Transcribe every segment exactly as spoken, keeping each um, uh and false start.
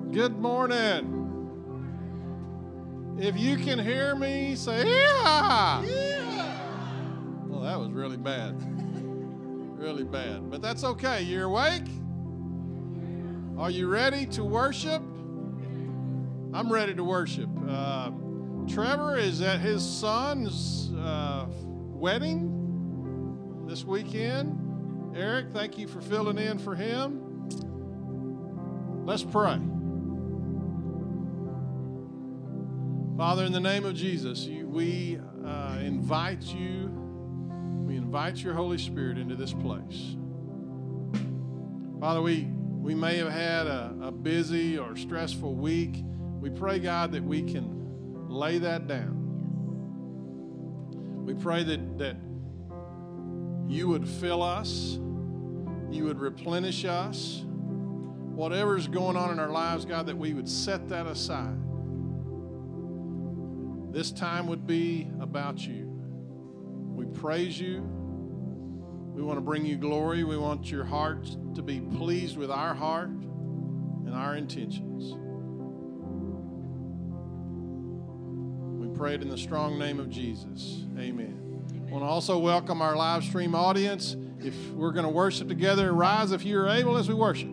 Good morning. If you can hear me, say, yeah. Yeah. Well, that was really bad. Really bad. But that's okay. You're awake? Are you ready to worship? I'm ready to worship. Uh, Trevor is at his son's uh, wedding this weekend. Eric, thank you for filling in for him. Let's pray. Father, in the name of Jesus, you, we uh, invite you, we invite your Holy Spirit into this place. Father, we, we may have had a, a busy or stressful week. We pray, God, that we can lay that down. We pray that, that you would fill us, you would replenish us. Whatever's going on in our lives, God, that we would set that aside. This time would be about you. We praise you. We want to bring you glory. We want your heart to be pleased with our heart and our intentions. We pray it in the strong name of Jesus. Amen. I want to also welcome our live stream audience. If we're going to worship together, rise if you are able as we worship.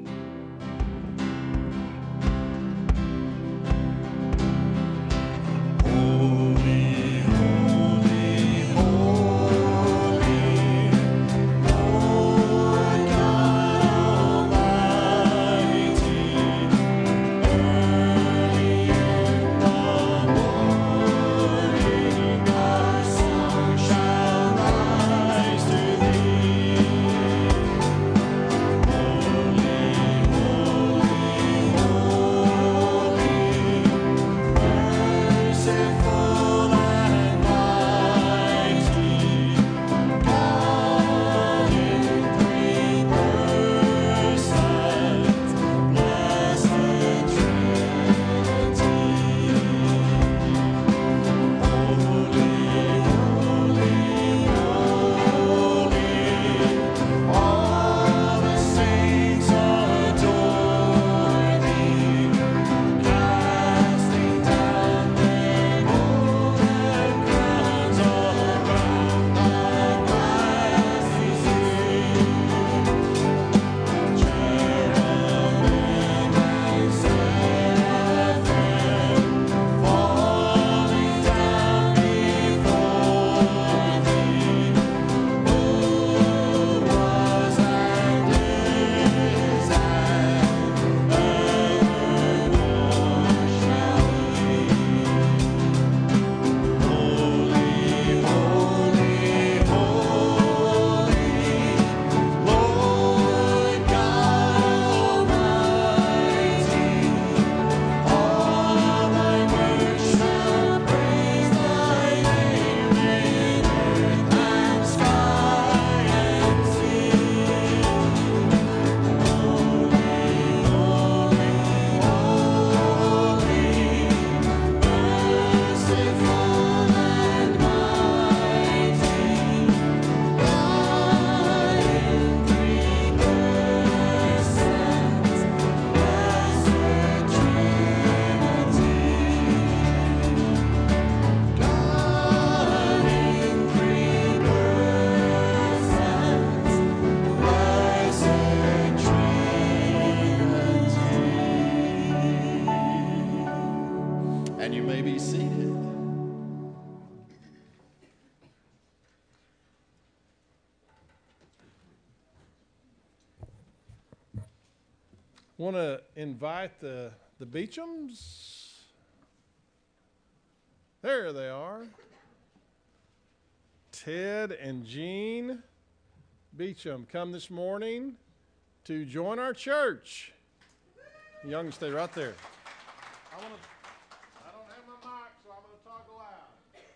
Want to invite the, the Beechams. There they are. Ted and Jean Beecham come this morning to join our church. Young, stay right there. I want to. I don't have my mic, so I'm going to talk loud.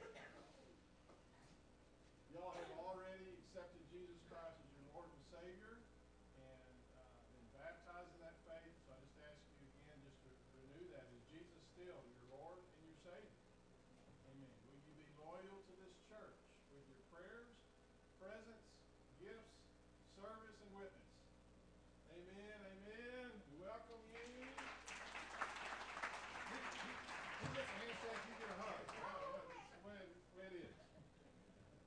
Y'all have already accepted Jesus Christ as your Lord and Savior. Baptized in that faith, so I just ask you again just to renew that. Is Jesus still your Lord and your Savior? Amen. Will you be loyal to this church with your prayers, presence, gifts, service, and witness? Amen, amen. We welcome you.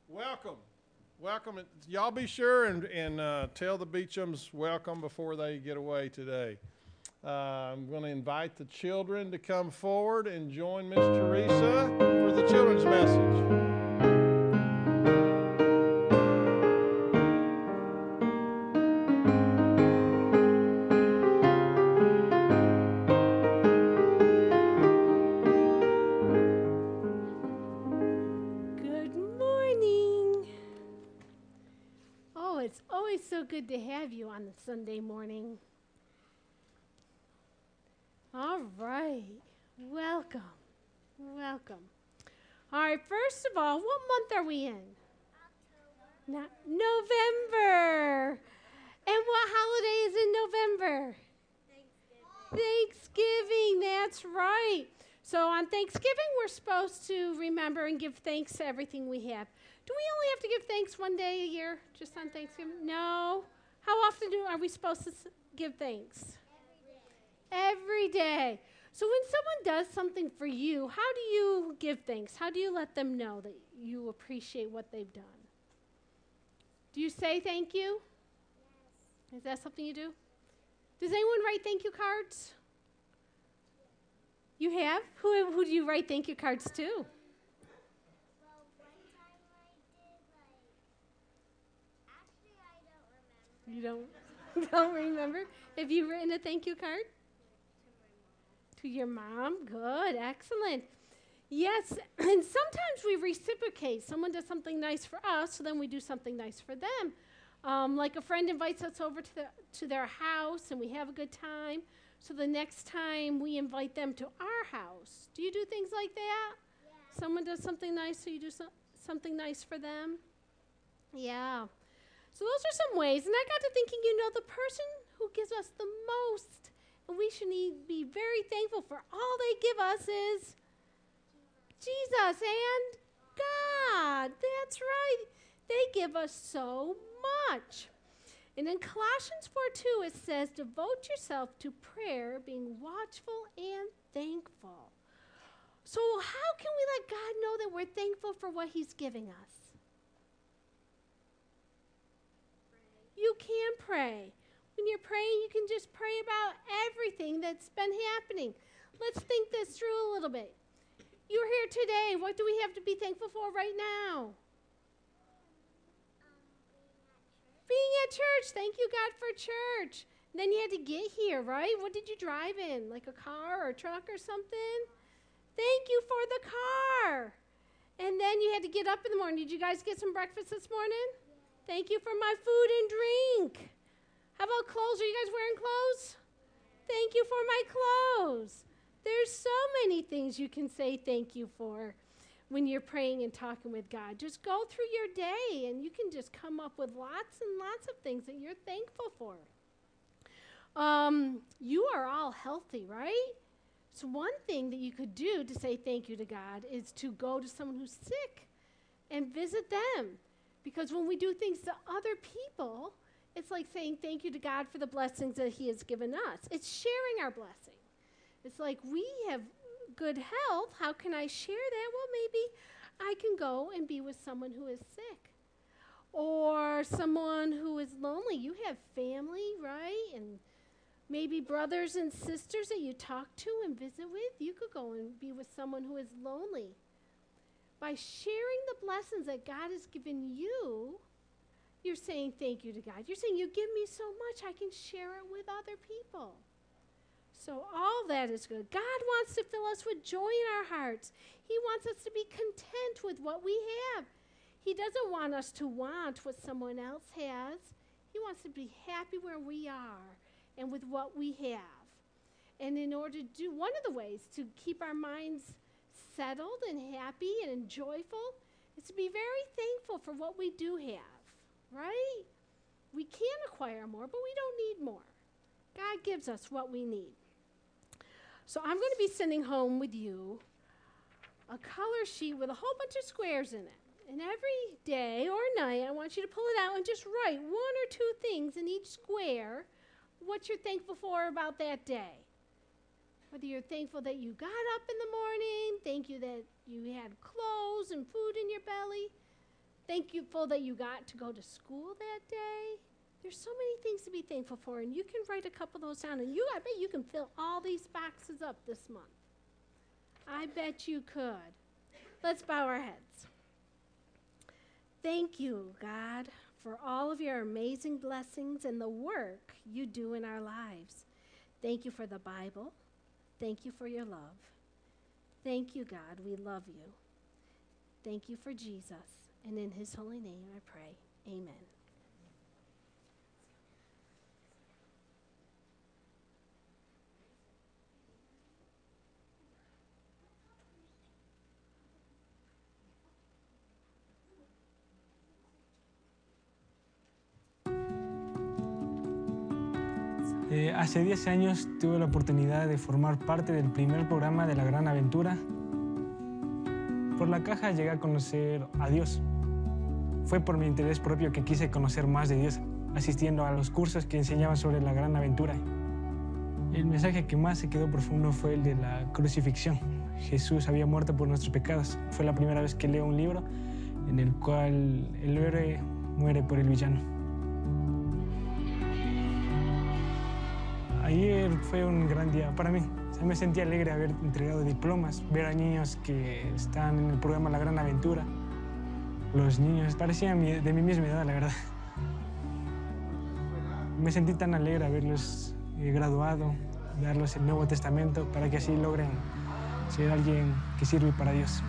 Welcome. Welcome. Y'all be sure and, and uh, tell the Beechams welcome before they get away today. Uh, I'm going to invite the children to come forward and join Miss Teresa for the children's message. So good to have you on the Sunday morning. All right. Welcome. Welcome. All right. First of all, what month are we in? October. No- November. And what holiday is in November? Thanksgiving. Thanksgiving. That's right. So on Thanksgiving, we're supposed to remember and give thanks to everything we have. Do we only have to give thanks one day a year, just on Thanksgiving? No. How often do, are we supposed to give thanks? Every day. Every day. So when someone does something for you, how do you give thanks? How do you let them know that you appreciate what they've done? Do you say thank you? Yes. Is that something you do? Does anyone write thank you cards? You have? Who, who do you write thank you cards to? You don't, don't remember? Have you written a thank you card? To your mom? Good, excellent. Yes, and sometimes we reciprocate. Someone does something nice for us, so then we do something nice for them. Um, like a friend invites us over to, the, to their house, and we have a good time. So the next time we invite them to our house. Do you do things like that? Yeah. Someone does something nice, so you do so, something nice for them? Yeah. So those are some ways, and I got to thinking, you know, the person who gives us the most, and we should need, be very thankful for all they give us is Jesus and God. That's right. They give us so much. And in Colossians four two, it says, devote yourself to prayer, being watchful and thankful. So how can we let God know that we're thankful for what he's giving us? You can pray. When you're praying, you can just pray about everything that's been happening. Let's think this through a little bit. You're here today. What do we have to be thankful for right now? Um, being at church. Being at church. Thank you, God, for church. And then you had to get here, right? What did you drive in? Like a car or a truck or something? Thank you for the car. And then you had to get up in the morning. Did you guys get some breakfast this morning? Thank you for my food and drink. How about clothes? Are you guys wearing clothes? Thank you for my clothes. There's so many things you can say thank you for when you're praying and talking with God. Just go through your day, and you can just come up with lots and lots of things that you're thankful for. Um, you are all healthy, right? So one thing that you could do to say thank you to God is to go to someone who's sick and visit them. Because when we do things to other people, it's like saying thank you to God for the blessings that he has given us. It's sharing our blessing. It's like, we have good health. How can I share that? Well, maybe I can go and be with someone who is sick. Or someone who is lonely. You have family, right? And maybe brothers and sisters that you talk to and visit with. You could go and be with someone who is lonely. By sharing the blessings that God has given you, you're saying thank you to God. You're saying, you give me so much, I can share it with other people. So all that is good. God wants to fill us with joy in our hearts. He wants us to be content with what we have. He doesn't want us to want what someone else has. He wants to be happy where we are and with what we have. And in order to do, one of the ways to keep our minds settled and happy and joyful is to be very thankful for what we do have, right? We can acquire more, but we don't need more. God gives us what we need. So I'm going to be sending home with you a color sheet with a whole bunch of squares in it. And every day or night, I want you to pull it out and just write one or two things in each square, what you're thankful for about that day. Whether you're thankful that you got up in the morning, thank you that you had clothes and food in your belly, Thankful that you got to go to school that day. There's so many things to be thankful for, and you can write a couple of those down, and you, I bet you can fill all these boxes up this month. I bet you could. Let's bow our heads. Thank you, God, for all of your amazing blessings and the work you do in our lives. Thank you for the Bible. Thank you for your love. Thank you, God. We love you. Thank you for Jesus. And in his holy name I pray. Amen. Eh, hace diez años tuve la oportunidad de formar parte del primer programa de La Gran Aventura. Por la caja llegué a conocer a Dios. Fue por mi interés propio que quise conocer más de Dios, asistiendo a los cursos que enseñaban sobre la Gran Aventura. El mensaje que más se quedó profundo fue el de la crucifixión. Jesús había muerto por nuestros pecados. Fue la primera vez que leo un libro en el cual el héroe muere por el villano. Ayer fue un gran día para mí. O sea, me sentí alegre de haber entregado diplomas, ver a niños que están en el programa La Gran Aventura. Los niños parecían de mi misma edad, la verdad. Me sentí tan alegre de haberlos eh, graduado, darles el Nuevo Testamento para que así logren ser alguien que sirve para Dios.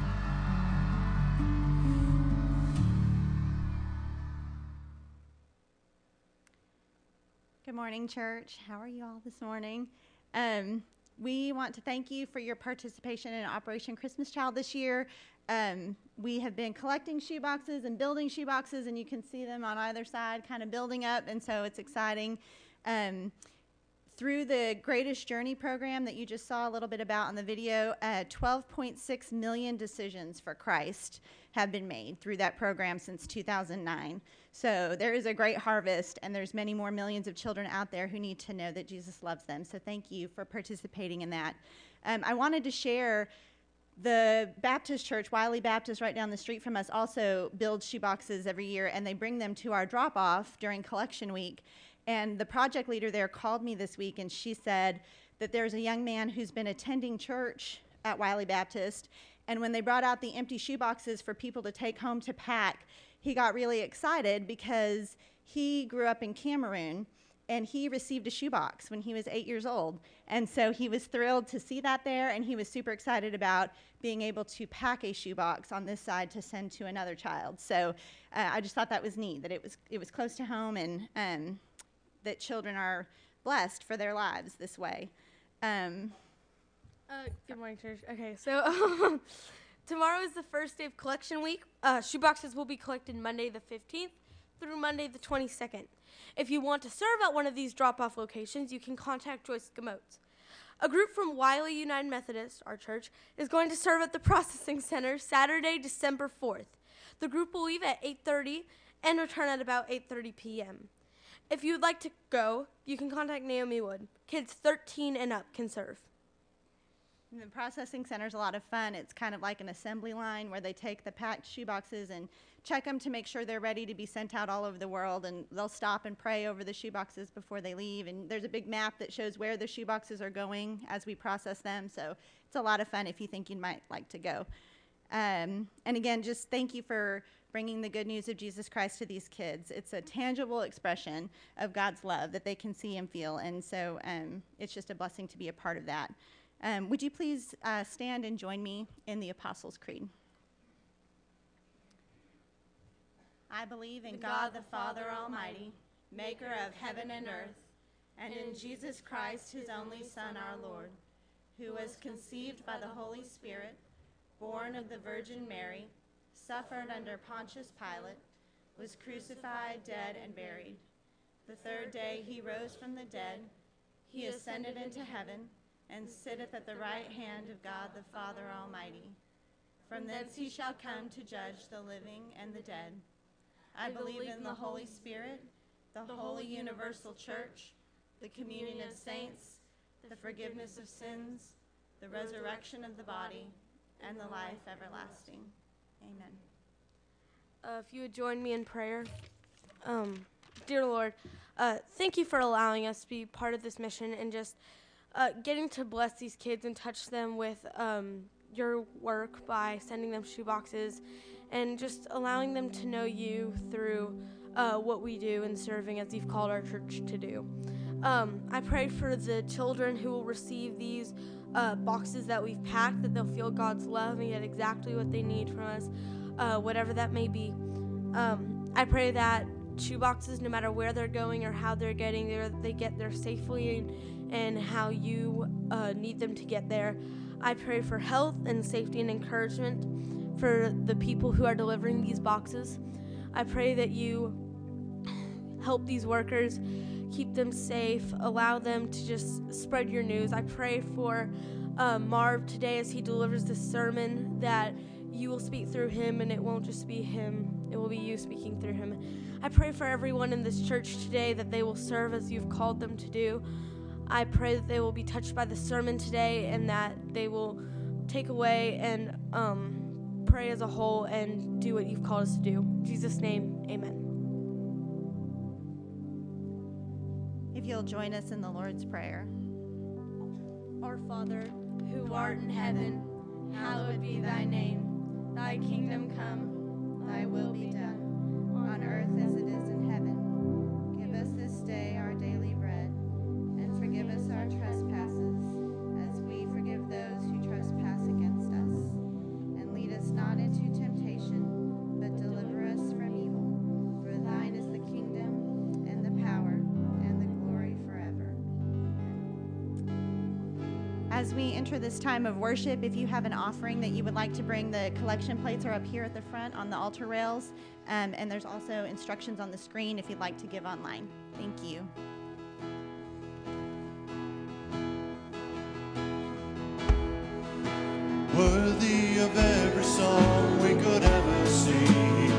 Good morning, church. How are you all this morning? Um, we want to thank you for your participation in Operation Christmas Child this year. Um, we have been collecting shoeboxes and building shoeboxes, and you can see them on either side kind of building up, and so it's exciting. Um, through the Greatest Journey program that you just saw a little bit about in the video, uh, twelve point six million decisions for Christ have been made through that program since two thousand nine. So there is a great harvest, and there's many more millions of children out there who need to know that Jesus loves them. So thank you for participating in that. Um, I wanted to share the Baptist church, Wiley Baptist, right down the street from us, also builds shoeboxes every year, and they bring them to our drop-off during collection week. And the project leader there called me this week, and she said that there's a young man who's been attending church at Wiley Baptist, and when they brought out the empty shoeboxes for people to take home to pack, he got really excited because he grew up in Cameroon, and he received a shoebox when he was eight years old. And so he was thrilled to see that there, and he was super excited about being able to pack a shoebox on this side to send to another child. So uh, I just thought that was neat, that it was it was close to home, and um, that children are blessed for their lives this way. Um, uh, good morning, church. Okay, so tomorrow is the first day of collection week. Uh, shoeboxes will be collected Monday the fifteenth through Monday the twenty-second. If you want to serve at one of these drop-off locations, you can contact Joyce Gamotes. A group from Wiley United Methodist, our church, is going to serve at the processing center Saturday, December fourth. The group will leave at eight thirty and return at about eight thirty p.m. If you'd like to go, you can contact Naomi Wood. Kids thirteen and up can serve. And the processing center is a lot of fun. It's kind of like an assembly line where they take the packed shoeboxes and check them to make sure they're ready to be sent out all over the world, and they'll stop and pray over the shoeboxes before they leave. And there's a big map that shows where the shoeboxes are going as we process them, so it's a lot of fun if you think you might like to go. Um, and again, just thank you for bringing the good news of Jesus Christ to these kids. It's a tangible expression of God's love that they can see and feel, and so um, it's just a blessing to be a part of that. Um, would you please uh, stand and join me in the Apostles' Creed? I believe in God the Father Almighty, maker of heaven and earth, and in Jesus Christ, his only Son, our Lord, who was conceived by the Holy Spirit, born of the Virgin Mary, suffered under Pontius Pilate, was crucified, dead, and buried. The third day he rose from the dead. He ascended into heaven, and sitteth at the right hand of God the Father Almighty. From thence he shall come to judge the living and the dead. I believe in the Holy Spirit, the holy universal church, the communion of saints, the forgiveness of sins, the resurrection of the body, and the life everlasting. Amen. uh, if you would join me in prayer. Um, dear Lord, uh, thank you for allowing us to be part of this mission and just uh, getting to bless these kids and touch them with um, your work by sending them shoeboxes and just allowing them to know you through uh, what we do and serving as you've called our church to do. Um, I pray for the children who will receive these uh, boxes that we've packed, that they'll feel God's love and get exactly what they need from us, uh, whatever that may be. Um, I pray that shoeboxes, no matter where they're going or how they're getting there, they get there safely and, and how you uh, need them to get there. I pray for health and safety and encouragement for the people who are delivering these boxes. I pray that you help these workers, keep them safe, allow them to just spread your news. I pray for uh, Marv today as he delivers this sermon, that you will speak through him and it won't just be him, it will be you speaking through him. I pray for everyone in this church today that they will serve as you've called them to do. I pray that they will be touched by the sermon today and that they will take away and um, pray as a whole and do what you've called us to do. In Jesus' name, amen. If you'll join us in the Lord's Prayer. Our Father, who art in heaven, hallowed be thy name. Thy kingdom come, Thy will be done, on earth as it is in heaven. Give us this day our daily bread, and forgive us our trespasses, as we forgive those who trespass against us. And lead us not into temptation, but deliver us from evil. For thine is the kingdom, and the power, and the glory forever. As we enter this time of worship, if you have an offering that you would like to bring, the collection plates are up here at the front on the altar rails, um, and there's also instructions on the screen if you'd like to give online. Thank you. Worthy of every song we could ever sing,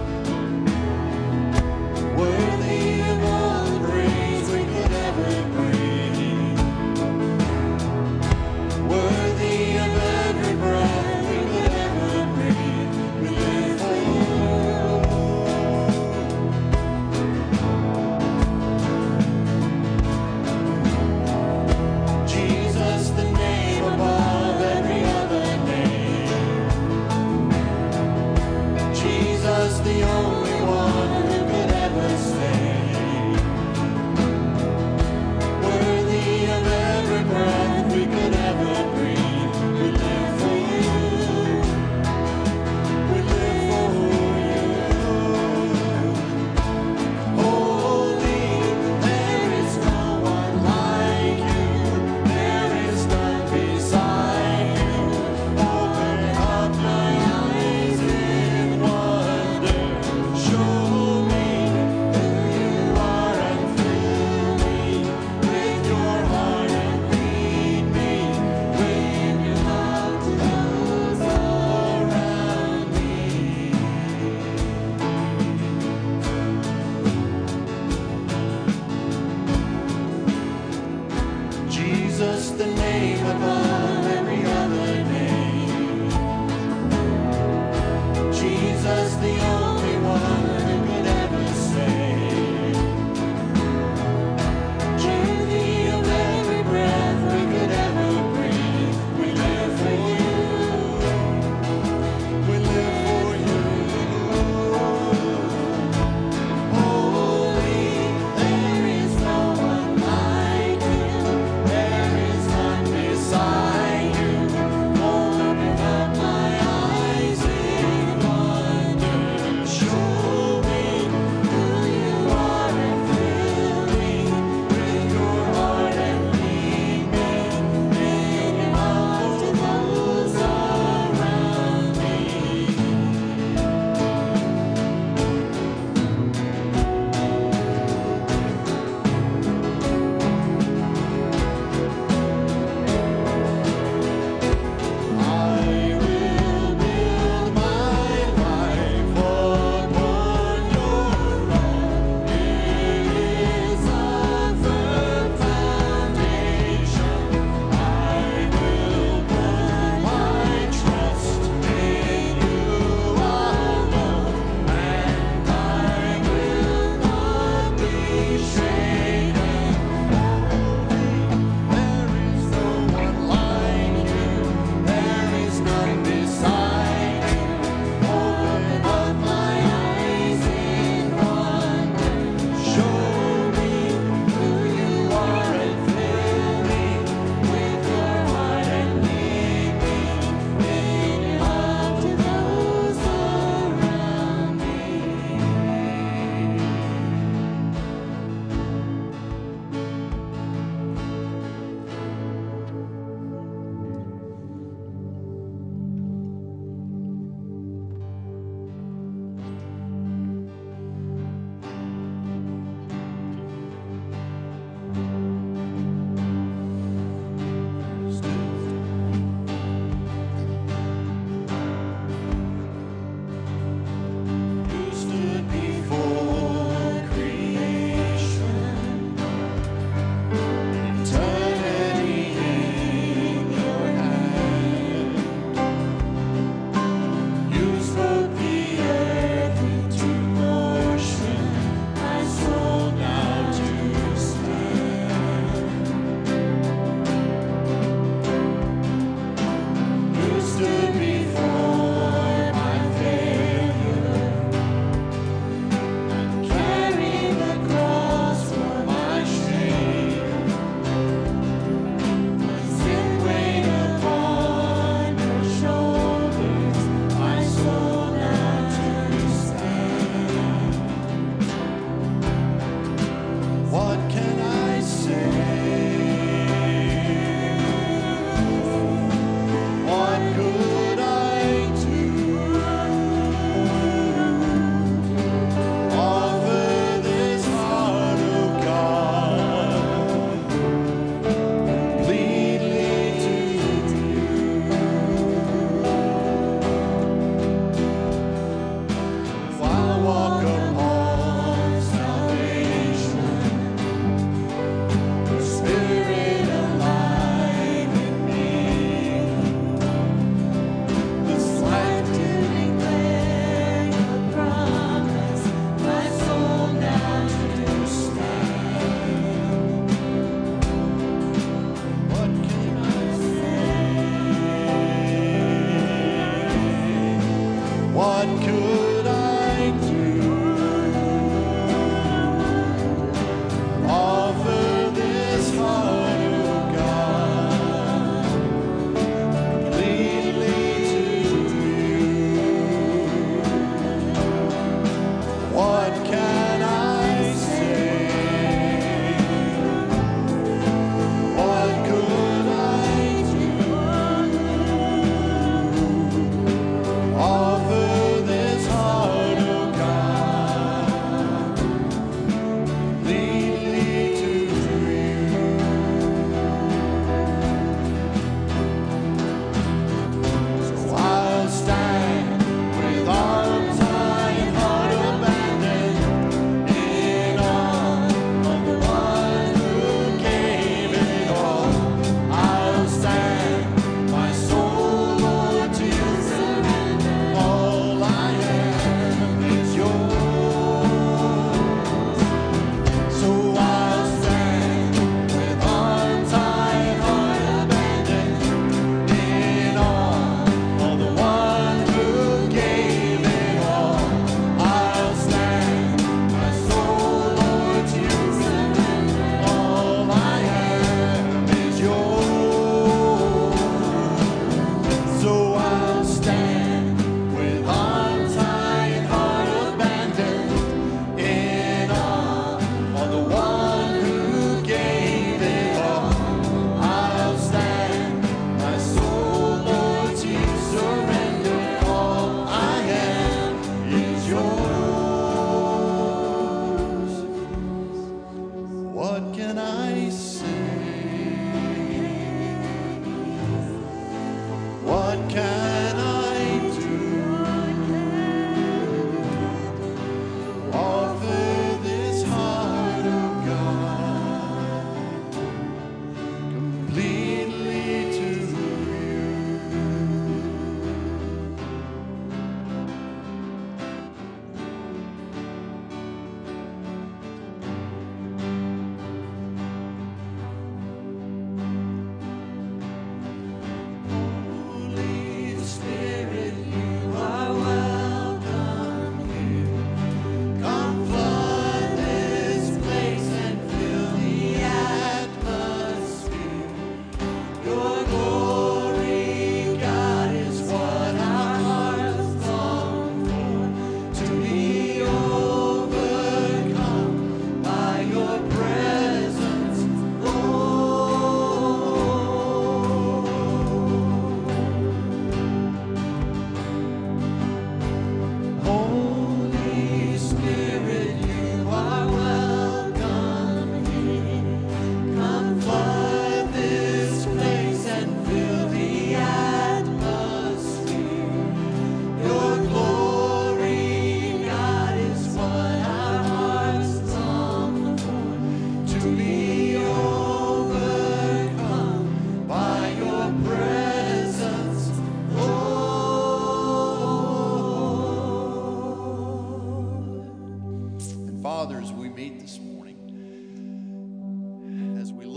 worthy of all the praise we could ever bring, worthy of every breath we could ever breathe. We live for you, Jesus, the name above every other name. Jesus, the only one who could ever stay. Worthy of every breath we could ever breathe. We live for you. We live for you. Holy, there is no one like you. There is none beside you. Open up my eyes in wonder. Show me who you are and fill me with your heart and lead me with your love to those around me. Jesus, the name above every other name. Jesus, the only one who could ever save. Worthy of every breath we could ever breathe. We live for you. We live for you. Holy, there is no one like you. There is none beside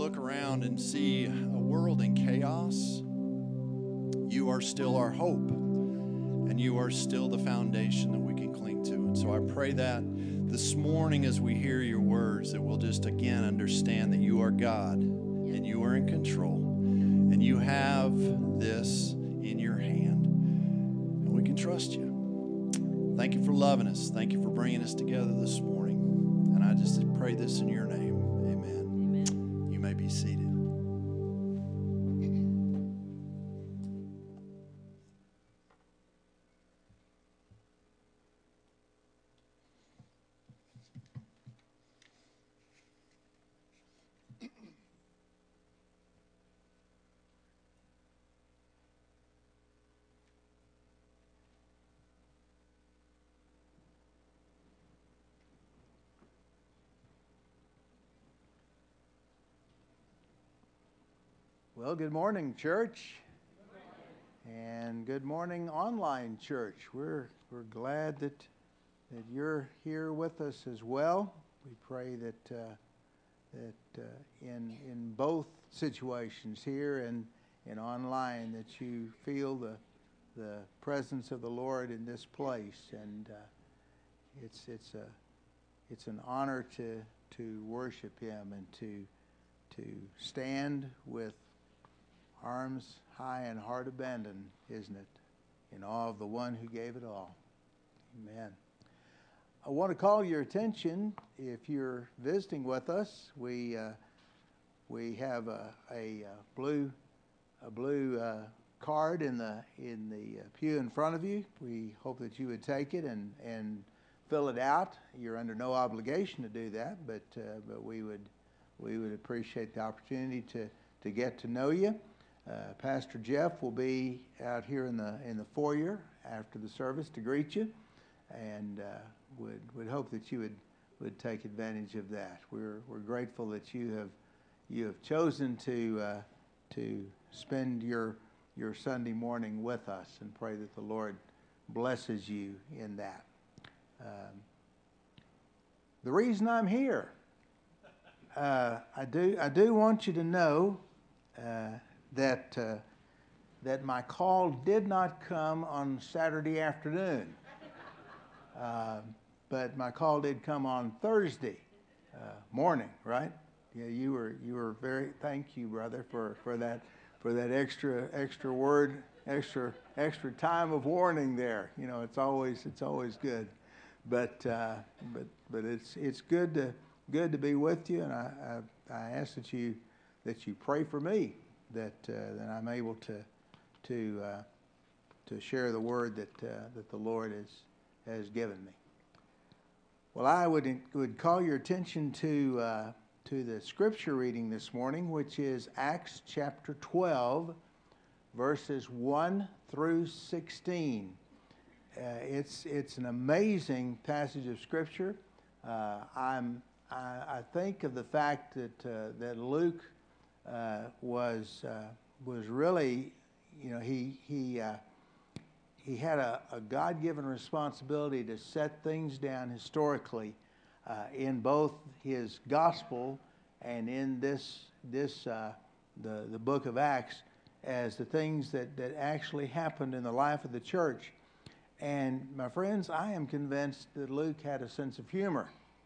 look around and see a world in chaos, you are still our hope, and you are still the foundation that we can cling to. And so I pray that this morning as we hear your words, that we'll just again understand that you are God and you are in control and you have this in your hand, and we can trust you. Thank you for loving us. Thank you for bringing us together this morning. And I just pray this in your name. Amen. Amen. You may be seated. Well, good morning, church. Good morning. And good morning, online church. We're we're glad that that you're here with us as well. We pray that uh, that uh, in in both situations, here and and online, that you feel the the presence of the Lord in this place. And uh, it's it's a it's an honor to to worship Him and to to stand with arms high and heart abandoned, isn't it? In awe of the one who gave it all. Amen. I want to call your attention, if you're visiting with us, we uh, we have a, a, uh blue a blue uh, card in the in the uh, pew in front of you. We hope that you would take it and and fill it out. You're under no obligation to do that, but uh, but we would we would appreciate the opportunity to to get to know you. Uh, Pastor Jeff will be out here in the in the foyer after the service to greet you, and uh, would would hope that you would, would take advantage of that. We're we're grateful that you have you have chosen to uh, to spend your your Sunday morning with us, and pray that the Lord blesses you in that. Um, the reason I'm here, uh, I do I do want you to know. Uh, that uh, that my call did not come on Saturday afternoon, uh, but my call did come on Thursday uh, morning, right? Yeah, you were you were very. Thank you, brother, for, for that for that extra extra word, extra extra time of warning there. You know, it's always it's always good, but uh, but but it's it's good to good to be with you, and I I, I ask that you that you pray for me. That uh, that I'm able to to uh, to share the word that uh, that the Lord has has given me. Well, I would would call your attention to uh, to the scripture reading this morning, which is Acts chapter twelve, verses one through sixteen. Uh, it's it's an amazing passage of scripture. Uh, I'm I, I think of the fact that uh, that Luke. Uh, was uh, was really, you know, he he uh, he had a, a God-given responsibility to set things down historically uh, in both his gospel and in this this uh, the the book of Acts as the things that that actually happened in the life of the church. And my friends, I am convinced that Luke had a sense of humor,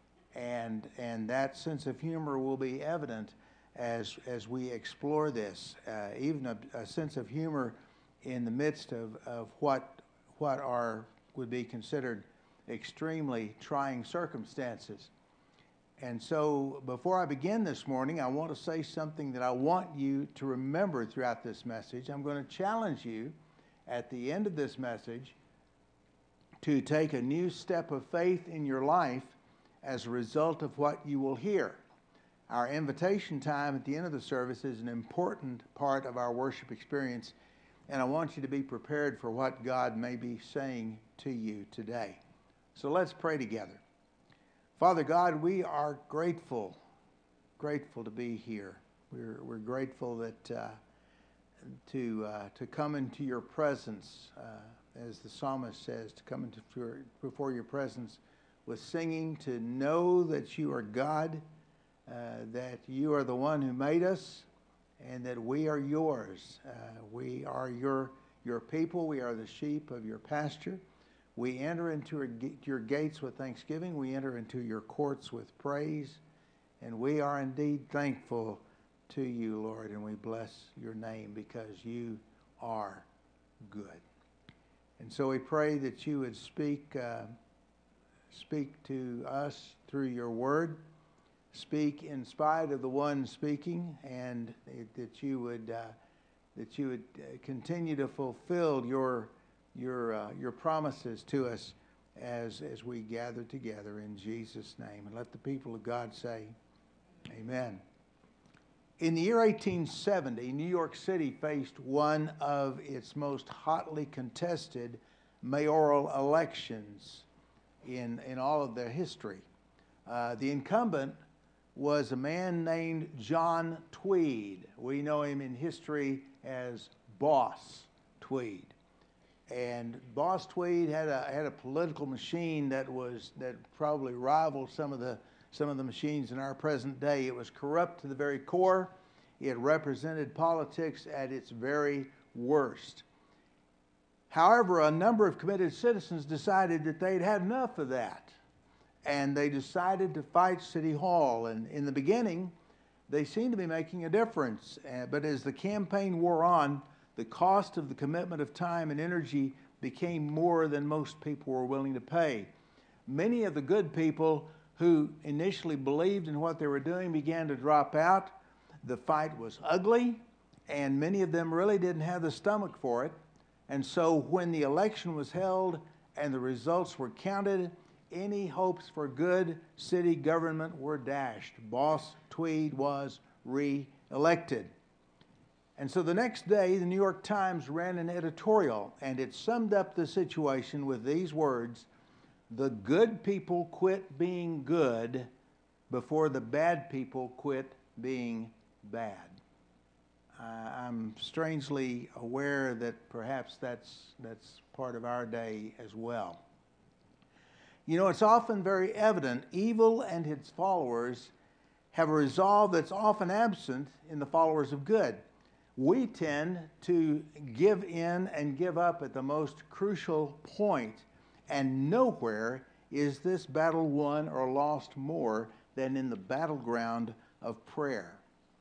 and and that sense of humor will be evident as as we explore this, uh, even a, a sense of humor in the midst of, of what what are would be considered extremely trying circumstances. And so before I begin this morning, I want to say something that I want you to remember throughout this message. I'm going to challenge you at the end of this message to take a new step of faith in your life as a result of what you will hear. Our invitation time at the end of the service is an important part of our worship experience, and I want you to be prepared for what God may be saying to you today. So let's pray together. Father God, we are grateful, grateful to be here. We're we're grateful that uh, to uh, to come into your presence, uh, as the psalmist says, to come into your, before your presence with singing, to know that you are God. uh, that you are the one who made us and that we are yours. Uh, we are your, your people. We are the sheep of your pasture. We enter into your, your gates with thanksgiving. We enter into your courts with praise. And we are indeed thankful to you, Lord, and we bless your name because you are good. And so we pray that you would speak, uh, speak to us through your word, speak in spite of the one speaking, and that you would uh, that you would continue to fulfill your your uh, your promises to us as as we gather together in Jesus' name. And let the people of God say, amen. In the year eighteen seventy, New York City faced one of its most hotly contested mayoral elections in, in all of their history. Uh, the incumbent was a man named John Tweed. We know him in history as Boss Tweed. And Boss Tweed had a, had a political machine that was that probably rivaled some of the some of the machines in our present day. It was corrupt to the very core. It represented politics at its very worst. However, a number of committed citizens decided that they'd had enough of that, and they decided to fight City Hall. And in the beginning, they seemed to be making a difference. Uh, but as the campaign wore on, the cost of the commitment of time and energy became more than most people were willing to pay. Many of the good people who initially believed in what they were doing began to drop out. The fight was ugly, and many of them really didn't have the stomach for it. And so when the election was held and the results were counted, any hopes for good city government were dashed. Boss Tweed was re-elected. And so the next day, the New York Times ran an editorial, and it summed up the situation with these words: "The good people quit being good before the bad people quit being bad." Uh, I'm strangely aware that perhaps that's, that's part of our day as well. You know, it's often very evident evil and its followers have a resolve that's often absent in the followers of good. We tend to give in and give up at the most crucial point, and nowhere is this battle won or lost more than in the battleground of prayer.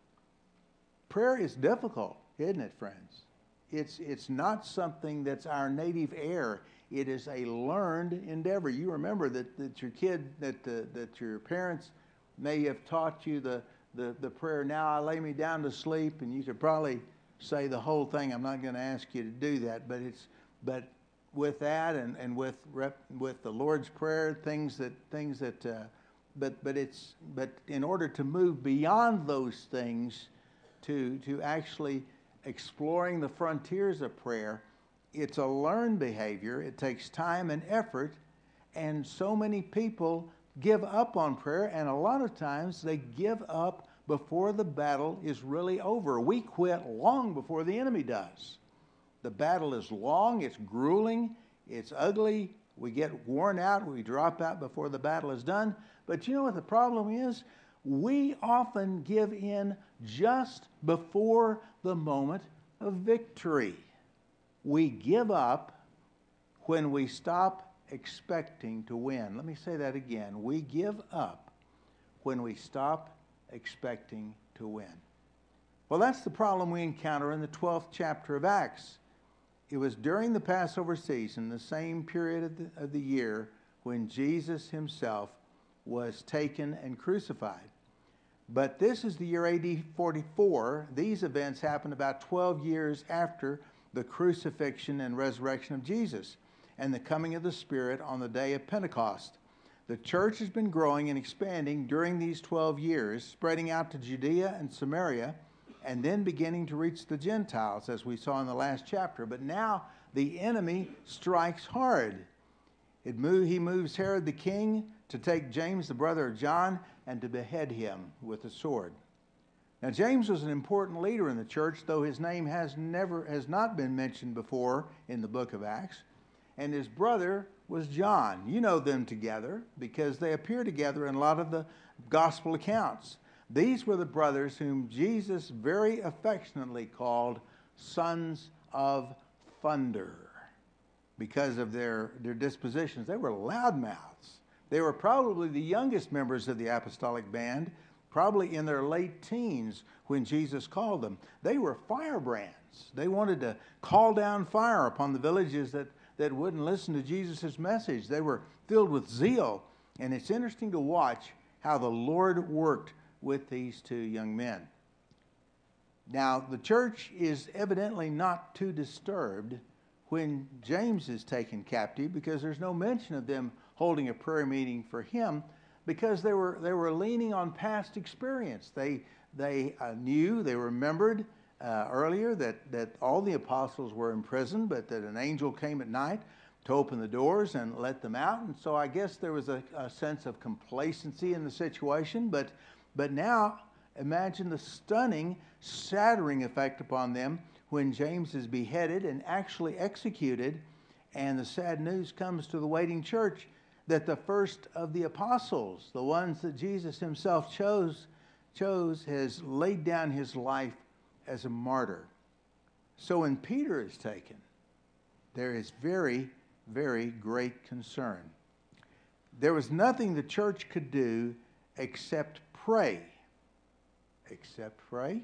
Prayer is difficult, isn't it, friends? It's, it's not something that's our native air. It is a learned endeavor. You remember that, that your kid, that, uh, that your parents may have taught you the, the, the prayer, "Now I lay me down to sleep," and you could probably say the whole thing. I'm not going to ask you to do that, but it's but with that and, and with rep, with the Lord's Prayer, things that things that uh, but but it's but in order to move beyond those things to to actually exploring the frontiers of prayer, it's a learned behavior. It takes time and effort, and so many people give up on prayer, and a lot of times they give up before the battle is really over. We quit long before the enemy does. The battle is long, it's grueling, it's ugly, we get worn out, we drop out before the battle is done. But you know what the problem is? We often give in just before the moment of victory. We give up when we stop expecting to win. Let me say that again. We give up when we stop expecting to win. Well, that's the problem we encounter in the twelfth chapter of Acts. It was during the Passover season, the same period of the, of the year, when Jesus himself was taken and crucified. But this is the year A D forty-four. These events happened about twelve years after the crucifixion and resurrection of Jesus and the coming of the Spirit on the day of Pentecost. The church has been growing and expanding during these twelve years, spreading out to Judea and Samaria, and then beginning to reach the Gentiles, as we saw in the last chapter. But now the enemy strikes hard. It move, he moves Herod the king to take James, the brother of John, and to behead him with a sword. Now, James was an important leader in the church, though his name has never has not been mentioned before in the book of Acts. And his brother was John. You know them together because they appear together in a lot of the gospel accounts. These were the brothers whom Jesus very affectionately called sons of thunder because of their, their dispositions. They were loudmouths. They were probably the youngest members of the apostolic band, probably in their late teens when Jesus called them. They were firebrands. They wanted to call down fire upon the villages that, that wouldn't listen to Jesus' message. They were filled with zeal. And it's interesting to watch how the Lord worked with these two young men. Now, the church is evidently not too disturbed when James is taken captive, because there's no mention of them holding a prayer meeting for him, because they were they were leaning on past experience. They they uh, knew, they remembered uh, earlier that that all the apostles were in prison, but that an angel came at night to open the doors and let them out. And so I guess there was a, a sense of complacency in the situation. But but now imagine the stunning, shattering effect upon them when James is beheaded and actually executed, and the sad news comes to the waiting church that the first of the apostles, the ones that Jesus himself chose, chose, has laid down his life as a martyr. So when Peter is taken, there is very, very great concern. There was nothing the church could do except pray. Except pray?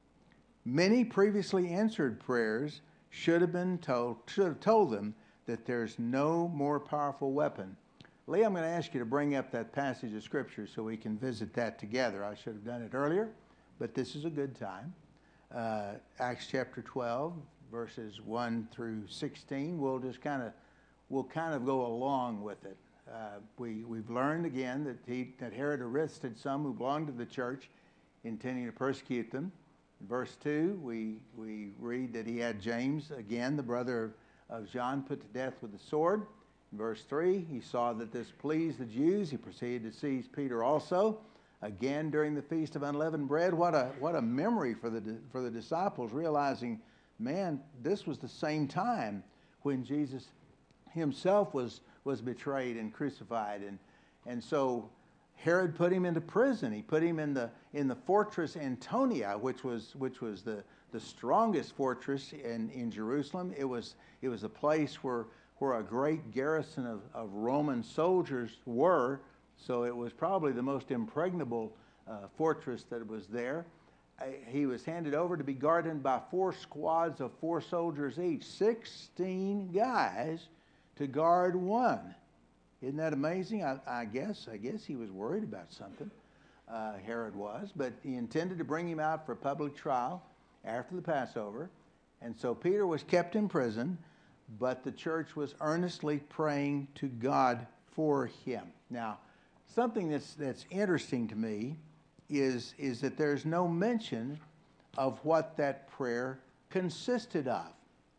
Many previously answered prayers should have been told, should have told them that there's no more powerful weapon. Lee, I'm going to ask you to bring up that passage of Scripture so we can visit that together. I should have done it earlier, but this is a good time. Uh, Acts chapter twelve, verses one through sixteen. We'll just kind of, we'll kind of go along with it. Uh, we we've learned again that he that Herod arrested some who belonged to the church, intending to persecute them. In verse two, we we read that he had James, again the brother of John, put to death with the sword. In verse three, he saw that this pleased the Jews. He proceeded to seize Peter also. Again, during the Feast of Unleavened Bread, what a what a memory for the for the disciples, realizing, man, this was the same time when Jesus himself was was betrayed and crucified, and and so Herod put him into prison. He put him in the in the fortress Antonia, which was which was the the strongest fortress in, in Jerusalem. It was it was a place where where a great garrison of, of Roman soldiers were. So it was probably the most impregnable uh, fortress that was there. Uh, he was handed over to be guarded by four squads of four soldiers each, sixteen guys to guard one. Isn't that amazing? I, I guess I guess he was worried about something. Uh, Herod was, but he intended to bring him out for public trial after the Passover, and so Peter was kept in prison, but the church was earnestly praying to God for him. Now, something that's that's interesting to me is is that there's no mention of what that prayer consisted of.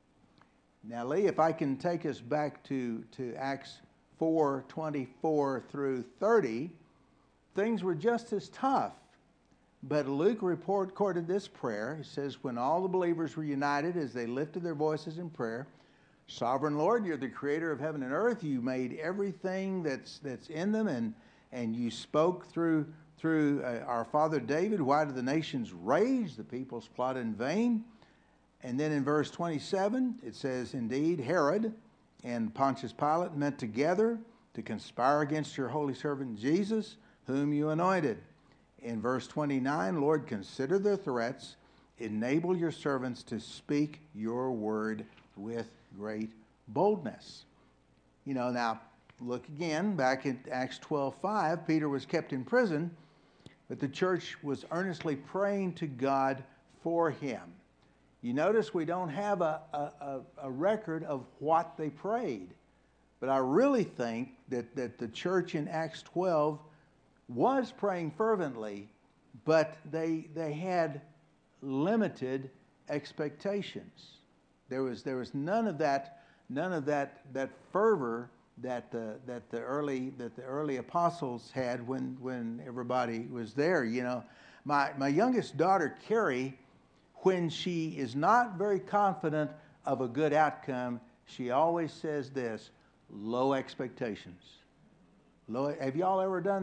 Now, Lee, if I can take us back to, to Acts four twenty-four through thirty, things were just as tough. But Luke report, recorded this prayer. He says, when all the believers were united as they lifted their voices in prayer, Sovereign Lord, you're the creator of heaven and earth. You made everything that's that's in them, and and you spoke through through uh, our father David. Why do the nations rage? The peoples plot in vain. And then in verse twenty-seven, it says, indeed, Herod and Pontius Pilate met together to conspire against your holy servant Jesus, whom you anointed. In verse twenty-nine, Lord, consider their threats. Enable your servants to speak your word with great boldness. You know, now look again back at Acts twelve five. Peter was kept in prison, but the church was earnestly praying to God for him. You notice we don't have a, a, a record of what they prayed, but I really think that, that the church in Acts twelve was praying fervently, but they they had limited expectations. There was there was none of that none of that that fervor that the that the early that the early apostles had when when everybody was there. You know, my my youngest daughter Carrie, when she is not very confident of a good outcome, she always says this: low expectations. Low. Have y'all ever done that?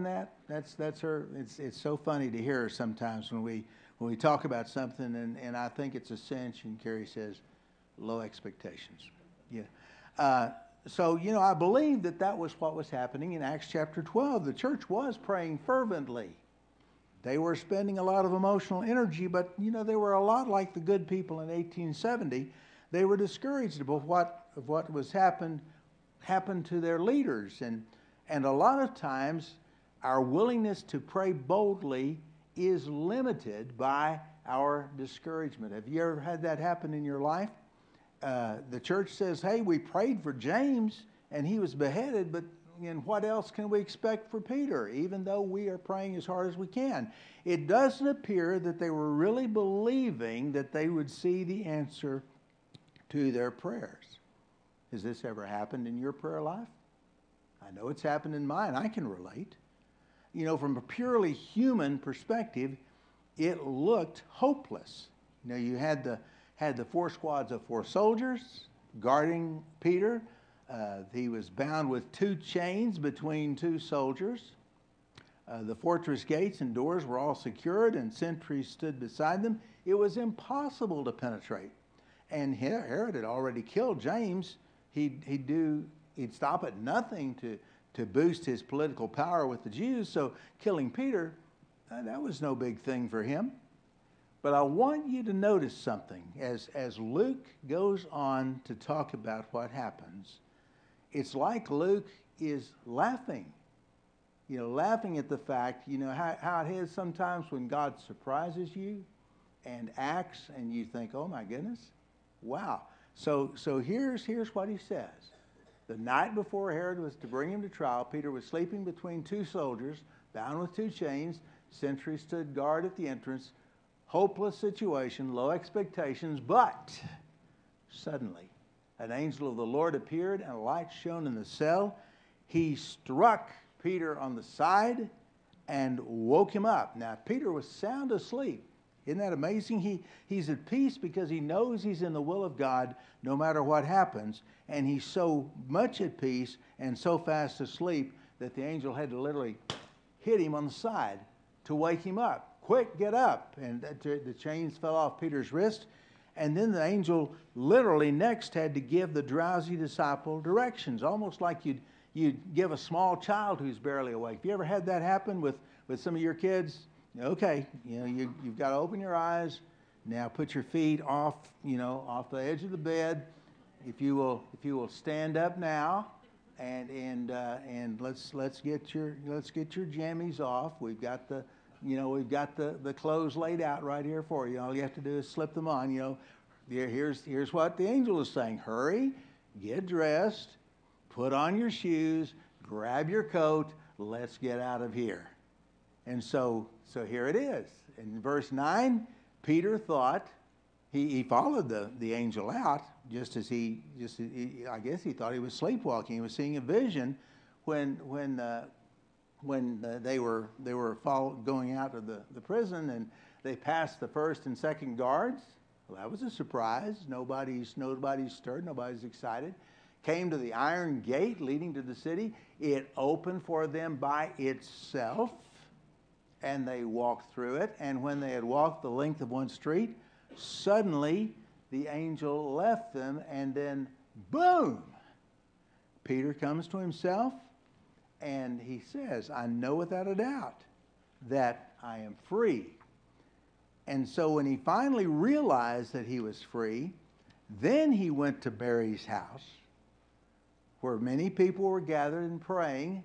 That's that's her. It's it's so funny to hear her sometimes when we when we talk about something, and, and I think it's a cinch. And Carrie says, "Low expectations." Yeah. Uh, so you know, I believe that that was what was happening in Acts chapter twelve. The church was praying fervently. They were spending a lot of emotional energy, but you know, they were a lot like the good people in eighteen seventy. They were discouraged about what of what was happened happened to their leaders, and and a lot of times our willingness to pray boldly is limited by our discouragement. Have you ever had that happen in your life? Uh, the church says, "Hey, we prayed for James and he was beheaded, but and what else can we expect for Peter, even though we are praying as hard as we can?" It doesn't appear that they were really believing that they would see the answer to their prayers. Has this ever happened in your prayer life? I know it's happened in mine. I can relate. You know, from a purely human perspective, it looked hopeless. You know, you had the had the four squads of four soldiers guarding Peter. Uh, he was bound with two chains between two soldiers. Uh, the fortress gates and doors were all secured, and sentries stood beside them. It was impossible to penetrate. And Herod had already killed James. He'd, he'd, do, he'd stop at nothing to, to boost his political power with the Jews. So killing Peter, uh, that was no big thing for him. But I want you to notice something. As, as Luke goes on to talk about what happens, it's like Luke is laughing. You know, laughing at the fact, you know, how, how it is sometimes when God surprises you and acts and you think, oh my goodness, wow. So so here's, here's what he says. The night before Herod was to bring him to trial, Peter was sleeping between two soldiers, bound with two chains. Sentries stood guard at the entrance. Hopeless situation, low expectations, but suddenly an angel of the Lord appeared and a light shone in the cell. He struck Peter on the side and woke him up. Now, Peter was sound asleep. Isn't that amazing? He, he's at peace because he knows he's in the will of God no matter what happens. And he's so much at peace and so fast asleep that the angel had to literally hit him on the side to wake him up. Quick, get up. And the chains fell off Peter's wrist. And then the angel literally next had to give the drowsy disciple directions, almost like you'd You'd give a small child who's barely awake. Have you ever had that happen with, with some of your kids? Okay, you know, you, you've got to open your eyes. Now put your feet off, you know, off the edge of the bed. If you will, if you will stand up now, and and uh, and let's let's get your let's get your jammies off. We've got the, you know, we've got the, the clothes laid out right here for you. All you have to do is slip them on. You know, here, here's here's what the angel is saying: hurry, get dressed. Put on your shoes, grab your coat, let's get out of here. And so, so here it is. In verse nine, Peter thought, he, he followed the, the angel out, just as he, just he, I guess he thought he was sleepwalking. He was seeing a vision when, when, uh, when uh, they were, they were follow, going out of the, the prison, and they passed the first and second guards. Well, that was a surprise. Nobody's, nobody's stirred, nobody's excited. Came to the iron gate leading to the city. It opened for them by itself, and they walked through it. And when they had walked the length of one street, suddenly the angel left them, and then boom, Peter comes to himself, and he says, I know without a doubt that I am free. And so when he finally realized that he was free, then he went to Mary's house, where many people were gathered and praying.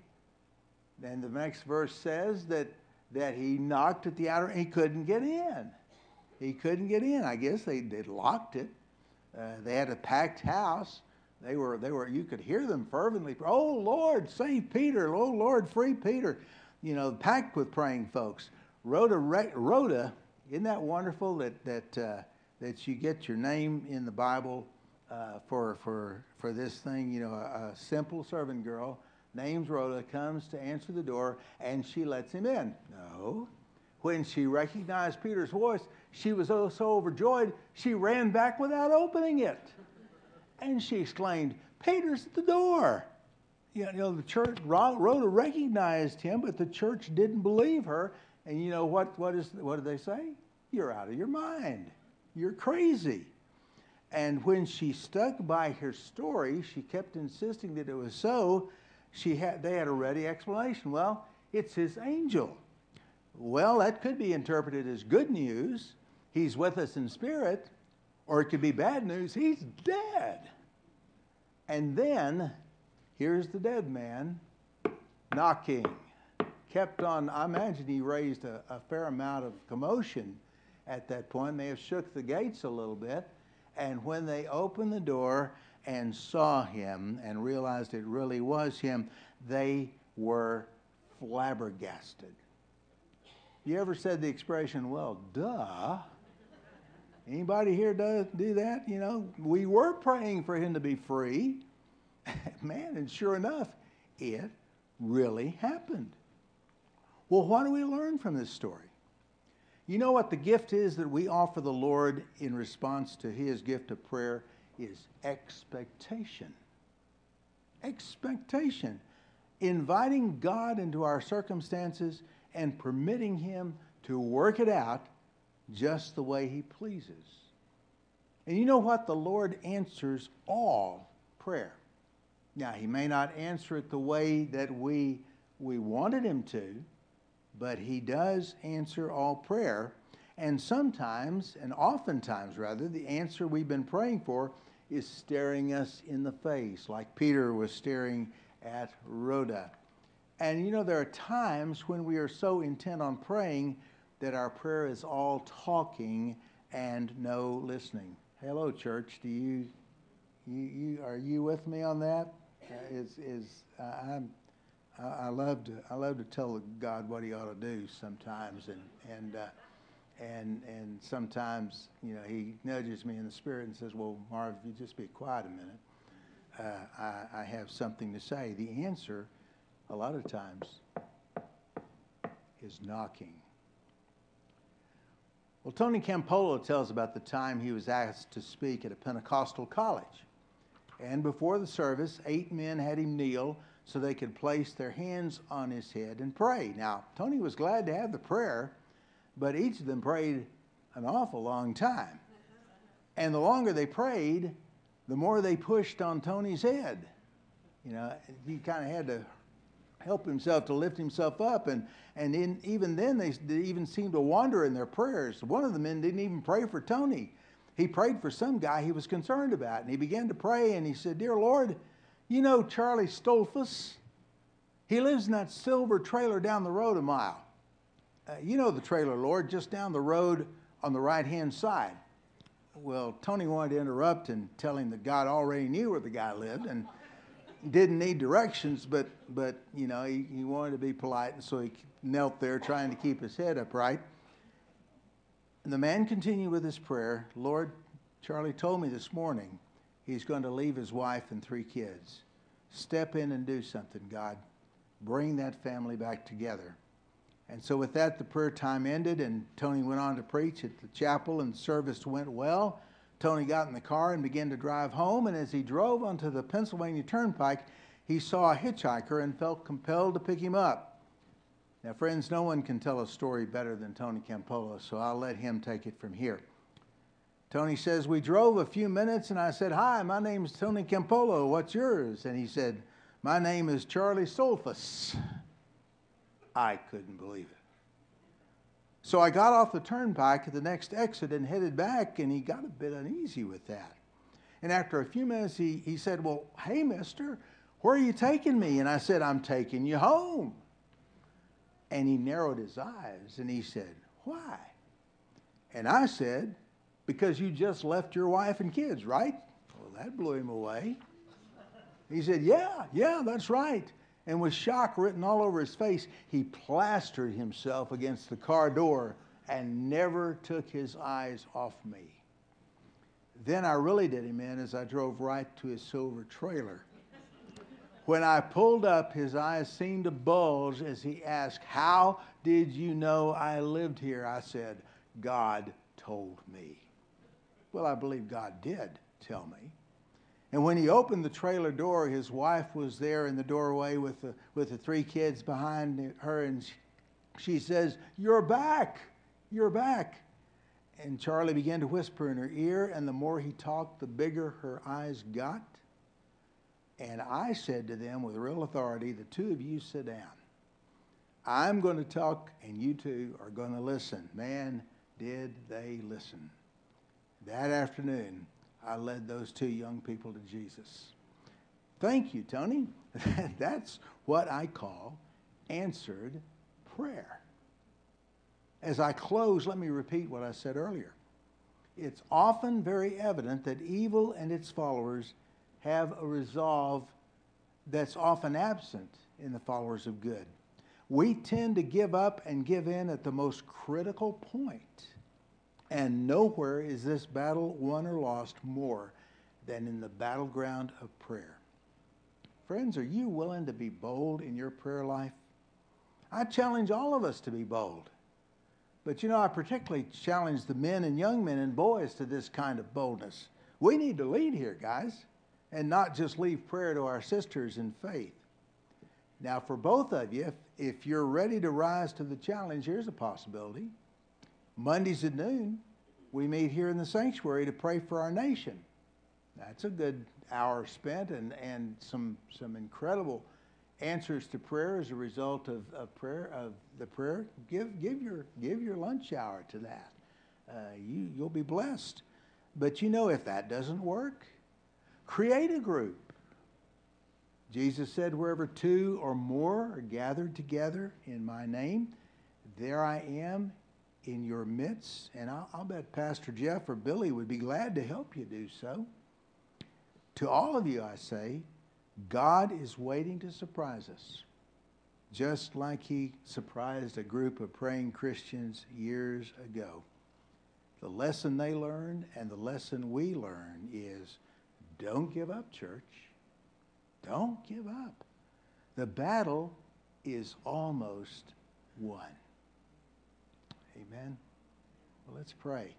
And the next verse says that, that he knocked at the outer, he couldn't get in. He couldn't get in. I guess they they'd locked it. Uh, they had a packed house. They were, they were, you could hear them fervently, oh Lord, save Peter. Oh Lord, free Peter. You know, packed with praying folks. Rhoda, Rhoda, isn't that wonderful that, that, uh, that you get your name in the Bible Uh, for for for this thing? You know, a, a simple servant girl named Rhoda comes to answer the door, and she lets him in. No. When she recognized Peter's voice, she was so, so overjoyed, she ran back without opening it. And she exclaimed, Peter's at the door. you know, the church, Rhoda recognized him, but the church didn't believe her. And you know what, what, is, what did they say? You're out of your mind. You're crazy. And when she stuck by her story, she kept insisting that it was so. She had, they had a ready explanation. Well, it's his angel. Well, that could be interpreted as good news. He's with us in spirit. Or it could be bad news. He's dead. And then, here's the dead man knocking. Kept on, I imagine he raised a, a fair amount of commotion at that point. May have shook the gates a little bit. And when they opened the door and saw him and realized it really was him, they were flabbergasted. You ever said the expression, well, duh? Anybody here does do that? You know, we were praying for him to be free. Man, and sure enough, it really happened. Well, what do we learn from this story? You know what the gift is that we offer the Lord in response to his gift of prayer is expectation. Expectation. Inviting God into our circumstances and permitting him to work it out just the way he pleases. And you know what? The Lord answers all prayer. Now, he may not answer it the way that we, we wanted him to, but he does answer all prayer. And sometimes, and oftentimes rather, the answer we've been praying for is staring us in the face, like Peter was staring at Rhoda. And you know, there are times when we are so intent on praying that our prayer is all talking and no listening. Hello, church. Do you, you, you are you with me on that? Uh, is is uh, I'm. I love to I love to tell God what he ought to do sometimes, and and uh, and and sometimes you know he nudges me in the spirit and says, "Well, Marv, if you just be quiet a minute, uh, I, I have something to say." The answer, a lot of times, is knocking. Well, Tony Campolo tells about the time he was asked to speak at a Pentecostal college, and before the service, eight men had him kneel so they could place their hands on his head and pray. Now, Tony was glad to have the prayer, but each of them prayed an awful long time. And the longer they prayed, the more they pushed on Tony's head. You know, he kind of had to help himself to lift himself up. And, and in, even then, they, they even seemed to wander in their prayers. One of the men didn't even pray for Tony. He prayed for some guy he was concerned about. And he began to pray, and he said, "Dear Lord, you know Charlie Stolfus? He lives in that silver trailer down the road a mile. Uh, you know the trailer, Lord, just down the road on the right-hand side." Well, Tony wanted to interrupt and tell him that God already knew where the guy lived and didn't need directions, but, but you know, he, he wanted to be polite, and so he knelt there trying to keep his head upright. And the man continued with his prayer. "Lord, Charlie told me this morning he's going to leave his wife and three kids. Step in and do something, God. Bring that family back together." And so with that, the prayer time ended, and Tony went on to preach at the chapel, and service went well. Tony got in the car and began to drive home, and as he drove onto the Pennsylvania Turnpike, he saw a hitchhiker and felt compelled to pick him up. Now, friends, no one can tell a story better than Tony Campolo, so I'll let him take it from here. Tony says, "We drove a few minutes, and I said, 'Hi, my name's Tony Campolo. What's yours?' And he said, 'My name is Charlie Stolfus.'" I couldn't believe it. So I got off the turnpike at the next exit and headed back, and he got a bit uneasy with that. And after a few minutes, he, he said, "Well, hey, mister, where are you taking me?" And I said, "I'm taking you home." And he narrowed his eyes, and he said, "Why?" And I said, "Because you just left your wife and kids, right?" Well, that blew him away. He said, "Yeah, yeah, that's right." And with shock written all over his face, he plastered himself against the car door and never took his eyes off me. Then I really did him in as I drove right to his silver trailer. When I pulled up, his eyes seemed to bulge as he asked, "How did you know I lived here?" I said, "God told me." Well, I believe God did tell me. And when he opened the trailer door, his wife was there in the doorway with the, with the three kids behind her, and she, she says, "You're back, you're back." And Charlie began to whisper in her ear, and the more he talked, the bigger her eyes got. And I said to them with real authority, "The two of you sit down. I'm going to talk, and you two are going to listen." Man, did they listen. That afternoon, I led those two young people to Jesus. Thank you, Tony. That's what I call answered prayer. As I close, let me repeat what I said earlier. It's often very evident that evil and its followers have a resolve that's often absent in the followers of good. We tend to give up and give in at the most critical point. And nowhere is this battle won or lost more than in the battleground of prayer. Friends, are you willing to be bold in your prayer life? I challenge all of us to be bold. But you know, I particularly challenge the men and young men and boys to this kind of boldness. We need to lead here, guys, and not just leave prayer to our sisters in faith. Now, for both of you, if, if you're ready to rise to the challenge, here's a possibility. Mondays at noon, we meet here in the sanctuary to pray for our nation. That's a good hour spent and, and some, some incredible answers to prayer as a result of, of prayer of the prayer. Give give your give your lunch hour to that. Uh, you you'll be blessed. But you know, if that doesn't work, create a group. Jesus said, "Wherever two or more are gathered together in my name, there I am in your midst." And I'll, I'll bet Pastor Jeff or Billy would be glad to help you do so. To all of you, I say, God is waiting to surprise us, just like he surprised a group of praying Christians years ago. The lesson they learned and the lesson we learn is, don't give up, church. Don't give up. The battle is almost won. Amen. Well, let's pray.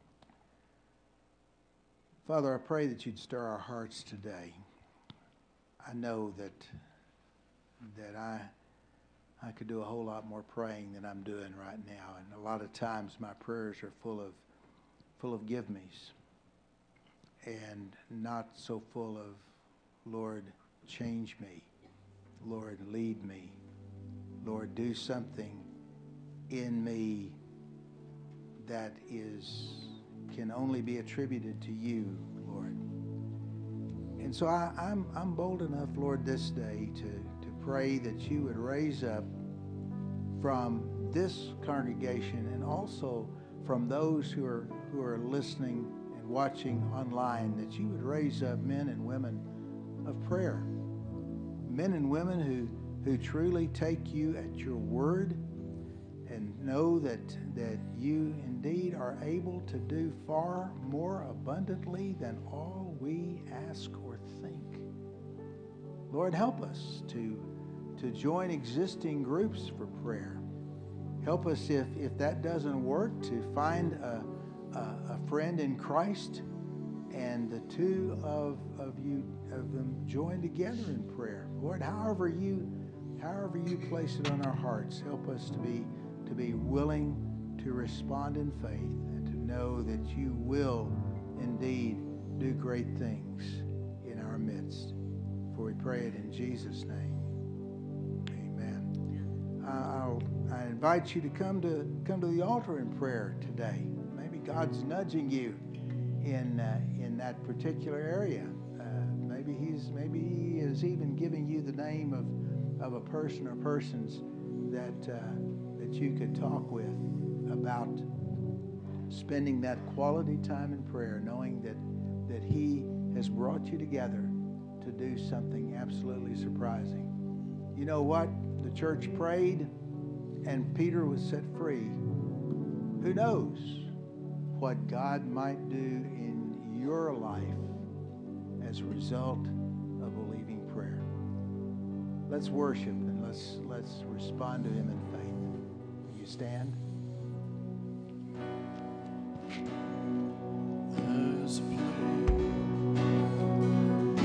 Father, I pray that you'd stir our hearts today. I know that that I I could do a whole lot more praying than I'm doing right now, and a lot of times my prayers are full of full of give me's, and not so full of, Lord, change me, Lord, lead me, Lord, do something in me that is can only be attributed to you, Lord. And so I, I'm, I'm bold enough, Lord, this day to, to pray that you would raise up from this congregation and also from those who are, who are listening and watching online, that you would raise up men and women of prayer. Men and women who, who truly take you at your word and know that, that you indeed are able to do far more abundantly than all we ask or think. Lord, help us to, to join existing groups for prayer. Help us, if, if that doesn't work, to find a, a, a friend in Christ and the two of, of you of them join together in prayer. Lord, however you however you place it on our hearts, help us to be to be willing to respond in faith and to know that you will indeed do great things in our midst. For we pray it in Jesus' name. Amen. Uh, I'll, I invite you to come to come to the altar in prayer today. Maybe God's nudging you in uh, in that particular area. Uh, maybe he's maybe he is even giving you the name of of a person or persons that. Uh, that you could talk with about spending that quality time in prayer, knowing that, that he has brought you together to do something absolutely surprising. You know what? The church prayed and Peter was set free. Who knows what God might do in your life as a result of believing prayer. Let's worship and let's, let's respond to him in faith. Stand. There's a place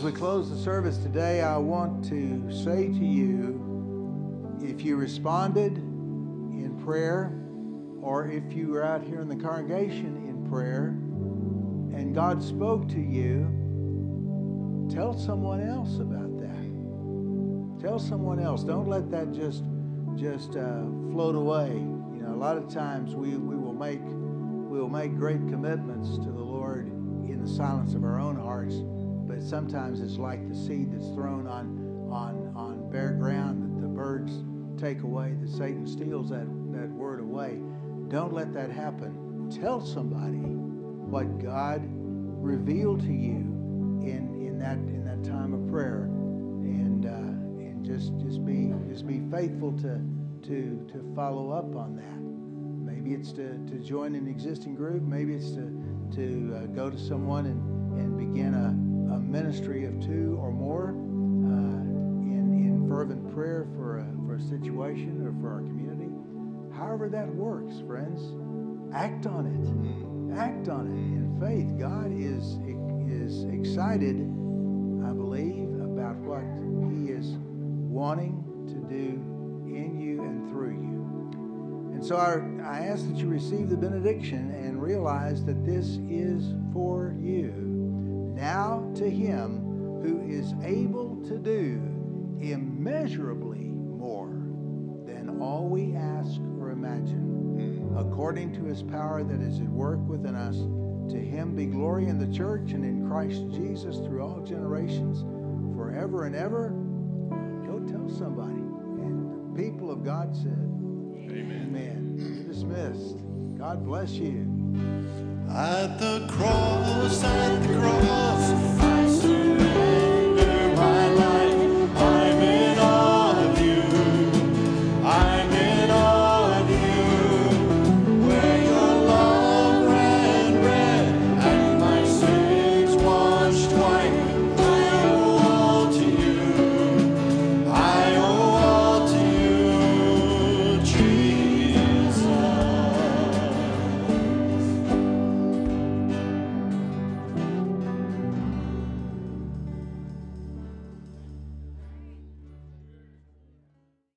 As we close the service today, I want to say to you, if you responded in prayer, or if you were out here in the congregation in prayer, and God spoke to you, tell someone else about that. Tell someone else. Don't let that just just uh, float away. You know, a lot of times we, we will make we will make great commitments to the Lord in the silence of our own hearts, but sometimes it's like the seed that's thrown on on on bare ground that the birds take away, that Satan steals that, that word away. Don't let that happen. Tell somebody what God revealed to you in in that in that time of prayer, and uh, and just just be just be faithful to to to follow up on that. Maybe it's to, to join an existing group. Maybe it's to to uh, go to someone and and begin a, a ministry of two or more uh, in in fervent prayer for a for a situation or for our community. However that works, friends, act on it. Act on it in faith. God is is excited, I believe, about what He is wanting to do in you and through you. And so I, I ask that you receive the benediction and realize that this is for you. Now to Him who is able to do immeasurably more than all we ask or imagine, according to His power that is at work within us, to Him be glory in the church and in Christ Jesus through all generations, forever and ever. Go tell somebody. And the people of God said, Amen. Amen. You're dismissed. God bless you. At the cross, at the cross.